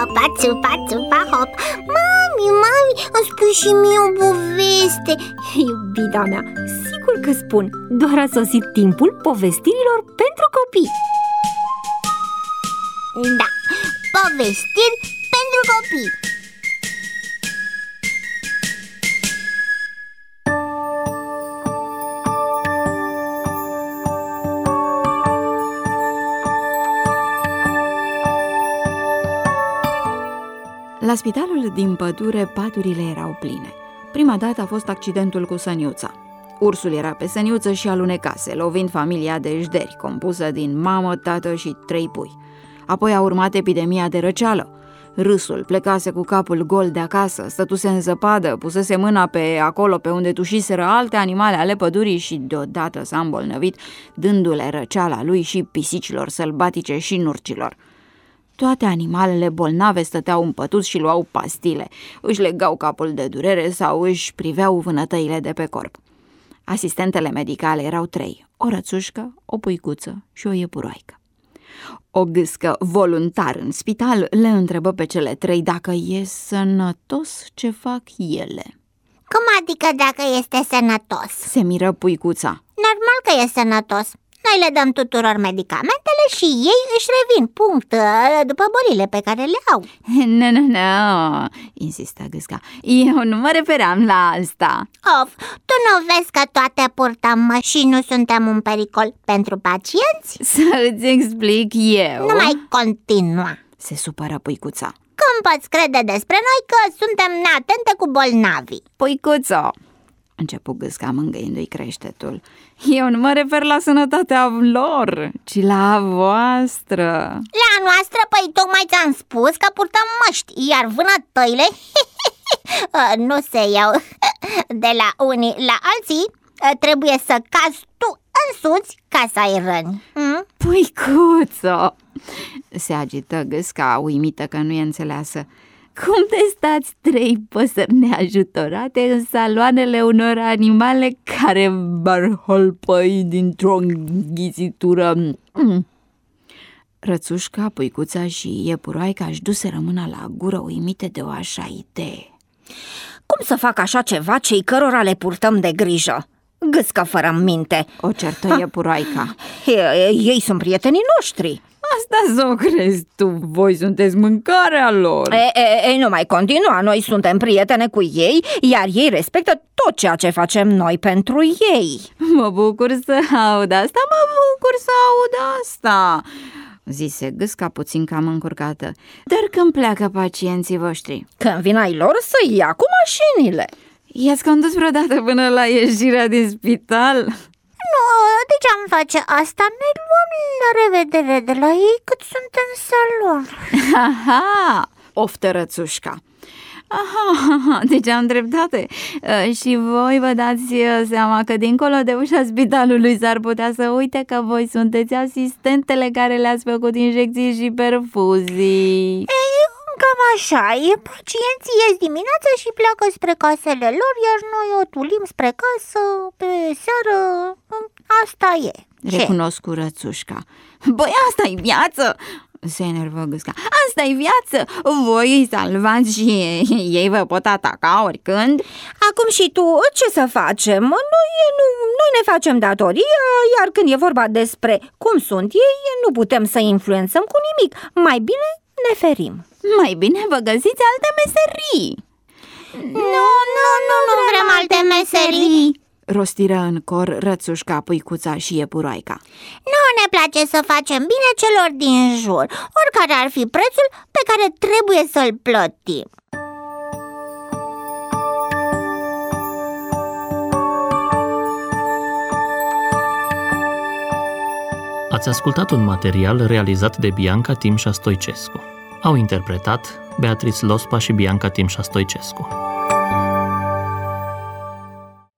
hopa, țupa, țupa, hop. Mami, îmi spui și mie o poveste. Iubita mea, sigur că spun. Doar a sosit timpul povestirilor pentru copii. Da, povestiri pentru copii. La spitalul din pădure, paturile erau pline. Prima dată a fost accidentul cu Săniuța. Ursul era pe Săniuță și alunecase, lovind familia de jderi, compusă din mamă, tată și 3 pui. Apoi a urmat epidemia de răceală. Râsul plecase cu capul gol de acasă, stătuse în zăpadă, pusese mâna pe acolo pe unde tușiseră alte animale ale pădurii și deodată s-a îmbolnăvit, dându-le răceala lui și pisicilor sălbatice și nurcilor. Toate animalele bolnave stăteau împătuți și luau pastile, își legau capul de durere sau își priveau vânătăile de pe corp. Asistentele medicale erau 3, o rățușcă, o puicuță și o iepuroaică. O gâscă voluntar în spital le întrebă pe cele 3 dacă e sănătos ce fac ele. Cum adică dacă este sănătos? Se miră puicuța. Normal că e sănătos. Noi le dăm tuturor medicamentele și ei își revin, punct, după bolile pe care le au. Nu, insistă gâsca. Eu nu mă refeream la asta. Of, tu nu vezi că toate purtăm și nu suntem un pericol pentru pacienți? Să îți explic eu. Nu mai continua, se supără puicuța. Cum poți crede despre noi că suntem neatente cu bolnavii? Puicuțo, începu gâsca mângâindu-i creștetul, eu nu mă refer la sănătatea lor, ci la voastră. La noastră? Păi tocmai ți-am spus că purtăm măști, iar vânătăile nu se iau de la unii la alții. Trebuie să cazi tu însuți ca să ai răni. Puicuțo, se agită gâsca, uimită că nu e înțeleasă. Cum testați 3 păsări neajutorate în saloanele unor animale care barholpăi dintr-o înghițitură? Rățușca, puicuța și iepuroaica își duseră mâna la gură, uimite de o așa idee. Cum să fac așa ceva cei cărora le purtăm de grijă? Gâscă fără minte, o certă iepuroaica. Ei sunt prietenii noștri. Asta să o crezi tu, voi sunteți mâncarea lor. Nu mai continua, noi suntem prietene cu ei, iar ei respectă tot ceea ce facem noi pentru ei. Mă bucur să aud asta, zise gâsca puțin cam încurcată. Dar când pleacă pacienții voștri? Când vin ai lor să ia cu mașinile. I-ați condus vreodată până la ieșirea din spital? Nu, de ce am face asta? Ne luăm la revedere de la ei cât sunt în salon. Aha, oftă rățușca. Aha, deci am dreptate. Și voi vă dați seama că dincolo de ușa spitalului s-ar putea să uite că voi sunteți asistentele care le-ați făcut injecții și perfuzii. Ei, cam așa, pacienții ies dimineața și pleacă spre casele lor, iar noi o tulim spre casă pe seară. Asta e. Recunosc cu rățușca. Băi, asta-i viață! Se enervă gâsca. Asta-i viață! Voi îi salvați și ei vă pot ataca oricând. Acum și tu, ce să facem? Noi ne facem datoria, iar când e vorba despre cum sunt ei, nu putem să influențăm cu nimic. Mai bine ne ferim. Mai bine vă găsiți alte meserii. Nu vrem alte meserii, rostiră în cor rățușca, puicuța și iepuroaica. Nu ne place să facem bine celor din jur, oricare ar fi prețul pe care trebuie să-l plătim. Ați ascultat un material realizat de Bianca Timșa Stoicescu. Au interpretat Beatrice Lospa și Bianca Timșa Stoicescu.